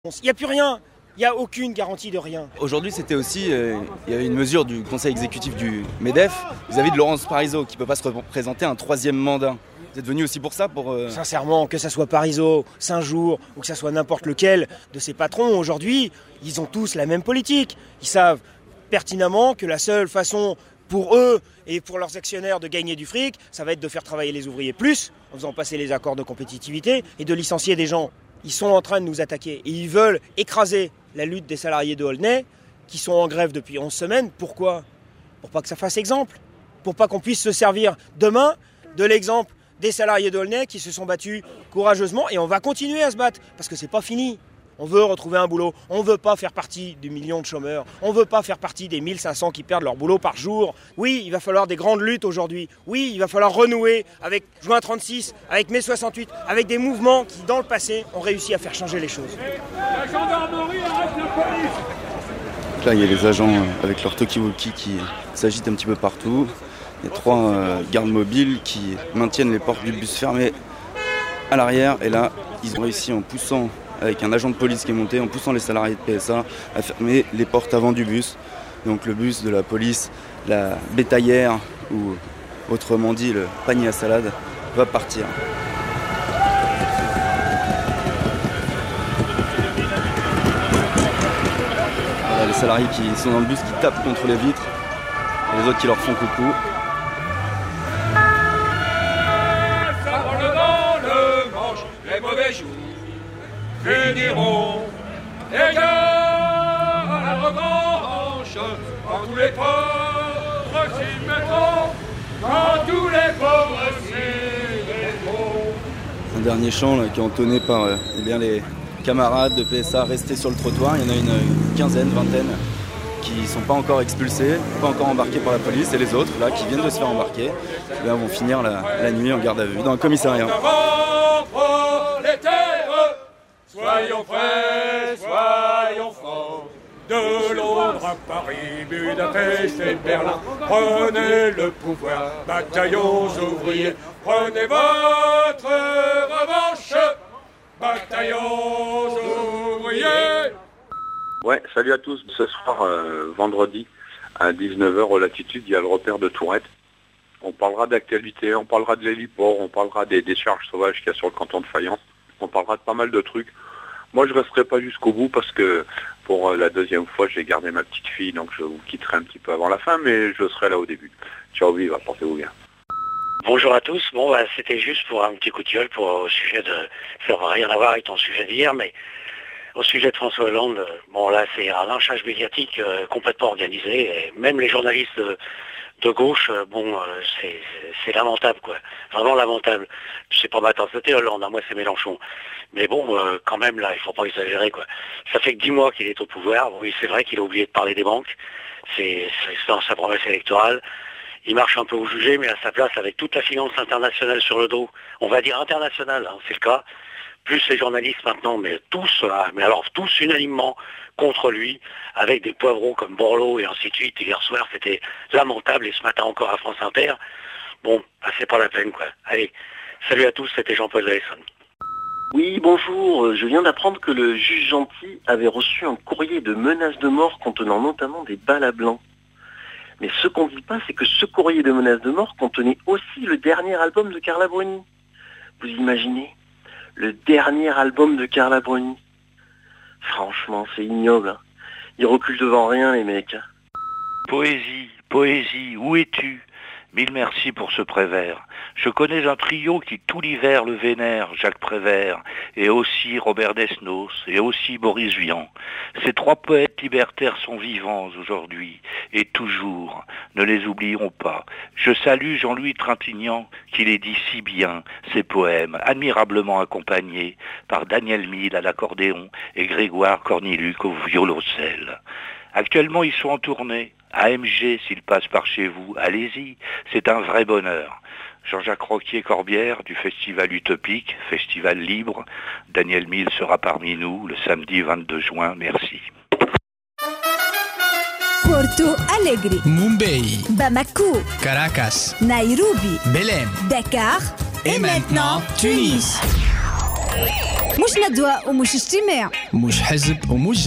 Il n'y a plus rien, il n'y a aucune garantie de rien. Aujourd'hui, c'était aussi, il y a une mesure du conseil exécutif du MEDEF vis-à-vis de Laurence Parisot qui ne peut pas se représenter un troisième mandat. Vous êtes venu aussi pour ça Sincèrement, que ça soit Parisot, Saint-Jour ou que ça soit n'importe lequel de ces patrons aujourd'hui, ils ont tous la même politique. Ils savent pertinemment que la seule façon pour eux et pour leurs actionnaires de gagner du fric, ça va être de faire travailler les ouvriers plus, en faisant passer les accords de compétitivité et de licencier des gens. Ils sont en train de nous attaquer et ils veulent écraser la lutte des salariés de Aulnay qui sont en grève depuis 11 semaines. Pourquoi ? Pour pas que ça fasse exemple. Pour pas qu'on puisse se servir demain de l'exemple des salariés de Aulnay qui se sont battus courageusement et on va continuer à se battre parce que c'est pas fini. On veut retrouver un boulot, on ne veut pas faire partie du million de chômeurs, on ne veut pas faire partie des 1500 qui perdent leur boulot par jour. Oui, il va falloir des grandes luttes aujourd'hui. Oui, il va falloir renouer avec Juin 36, avec mai 68, avec des mouvements qui, dans le passé, ont réussi à faire changer les choses. La gendarmerie arrête la police. Là, il y a les agents avec leur talkie-walkie qui s'agitent un petit peu partout. Il y a 3 gardes mobiles qui maintiennent les portes du bus fermées à l'arrière. Et là, ils ont réussi en poussant, avec un agent de police qui est monté, en poussant les salariés de PSA à fermer les portes avant du bus. Donc le bus de la police, la bétaillère, ou autrement dit le panier à salade, va partir. Voilà, les salariés qui sont dans le bus qui tapent contre les vitres, et les autres qui leur font coucou. Ça prend le vent, le manche, les mauvais jours finiront. Les gars à la revanche, quand tous les pauvres s'y mettront, quand tous les pauvres s'y mettront. Un dernier chant là, qui est entonné par les camarades de PSA restés sur le trottoir. Il y en a une quinzaine, vingtaine qui ne sont pas encore expulsés, pas encore embarqués par la police, et les autres là qui viennent de se faire embarquer vont finir la nuit en garde à vue dans un commissariat. Soyons prêts, soyons francs. De Londres à Paris, Budapest et Berlin, prenez le pouvoir, bataillons ouvriers, prenez votre revanche, bataillons ouvriers. Ouais, salut à tous. Ce soir, vendredi, à 19h au Latitude, il y a le repère de Tourette. On parlera d'actualité, on parlera de l'héliport, on parlera des décharges sauvages qu'il y a sur le canton de Fayence. On parlera de pas mal de trucs. Moi, je ne resterai pas jusqu'au bout parce que pour la deuxième fois, j'ai gardé ma petite fille, donc je vous quitterai un petit peu avant la fin, mais je serai là au début. Ciao, vive, portez-vous bien. Bonjour à tous. Bon, c'était juste pour un petit coup de gueule au sujet de... Ça n'a rien à voir avec ton sujet d'hier, mais au sujet de François Hollande, bon là, c'est un lynchage médiatique complètement organisé, et même les journalistes de gauche, c'est lamentable, quoi. Vraiment lamentable. C'est pas ma tasse de thé, Hollande, moi c'est Mélenchon. Mais bon, quand même, là, il faut pas exagérer, quoi. Ça fait que 10 mois qu'il est au pouvoir. Oui, c'est vrai qu'il a oublié de parler des banques. C'est dans sa promesse électorale. Il marche un peu au jugé, mais à sa place, avec toute la finance internationale sur le dos, on va dire internationale, hein, c'est le cas, plus les journalistes maintenant, mais tous unanimement contre lui, avec des poivrons comme Borloo et ainsi de suite. Hier soir, c'était lamentable, et ce matin encore à France Inter. Bon, c'est pas la peine, quoi. Allez, salut à tous, c'était Jean-Paul Dresson. Oui, bonjour. Je viens d'apprendre que le juge Gentil avait reçu un courrier de menaces de mort contenant notamment des balles à blanc. Mais ce qu'on ne dit pas, c'est que ce courrier de menaces de mort contenait aussi le dernier album de Carla Bruni. Vous imaginez ? Le dernier album de Carla Bruni. Franchement, c'est ignoble. Hein. Ils reculent devant rien, les mecs. Poésie, où es-tu ? Mille merci pour ce Prévert. Je connais un trio qui tout l'hiver le vénère, Jacques Prévert, et aussi Robert Desnos, et aussi Boris Vian. Ces 3 poètes libertaires sont vivants aujourd'hui, et toujours, ne les oublions pas. Je salue Jean-Louis Trintignant, qui les dit si bien, ces poèmes, admirablement accompagnés par Daniel Mille à l'accordéon et Grégoire Corniluc au violoncelle. Actuellement, ils sont en tournée. AMG, s'ils passent par chez vous, allez-y, c'est un vrai bonheur. Jean-Jacques Roquier-Corbière du Festival Utopique, Festival libre. Daniel Mille sera parmi nous le samedi 22 juin, merci. Porto Alegre, Mumbai, Bamako, Caracas, Nairobi, Belém, Dakar et maintenant Tunis. مش ندوة ومش اجتماع، مش حزب ومش